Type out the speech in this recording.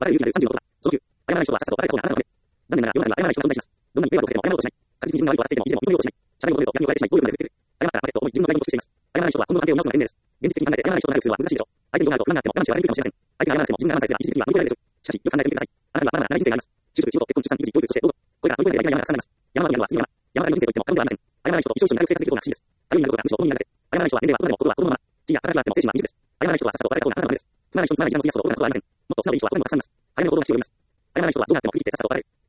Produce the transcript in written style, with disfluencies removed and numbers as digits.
笑える勇気がある36度だ。その9、謝らない人はさっさと別れた方があなたのため。残念ながら、世の中には謝らない人が存在します。どんなに迷惑をかけても謝ろうとしない。確実に自分が悪いと分かっていても、いつでも認めようとしない。社会を求めると闇を変えてしまい、暴力まで振るっている。謝ったら謝れと思い、自分の代理をしています。謝らない人は今後の関係を見直すのが賢明です。現実的に考えて謝らない人と仲良くするは難しいでしょう。相手に情があると不満があっても我慢して笑いにくいかもしれません。相手が謝らなくても自分が我慢さえすれば一時的には乗り越えられるでしょう。しかし、よく考えてみてください。あなたにはまだまだ長い人生があります。就職、仕事、結婚、出産、育児、教育、そして老後。これから乗り越えなきゃいけない山がたくさんあります。山の上にあるのは次の山。山ありの人生といっても過言ではありません。謝らない人と一生一緒に仲良く生活できることが不思議です。頼りになることがむしろ好みになって。謝らない人は年齢は子供でも心は子供のまま。地位が高くなっても精神は未熟です。謝らない人はさっさと別れた方があなたのためです。つまらない人につまらない時間を費やすほど大きなことはありません。もっと素直でいい人は子供にもたくさんいます。早めの行動が必要を読みます。謝らない人はどうなっても区切ってさっさと別れる。